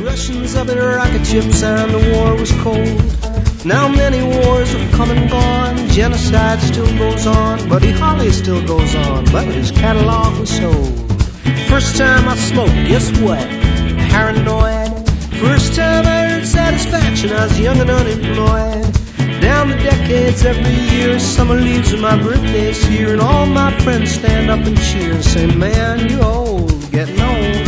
Russians up in rocket ships and the war was cold. Now many wars have come and gone, genocide still goes on, Buddy Holly still goes on, but his catalog was sold. First time I smoked, guess what? Paranoid. First time I heard satisfaction, I was young and unemployed. Down the decades every year, summer leaves and my birthday's here, and all my friends stand up and cheer and say, man, you're old, getting old.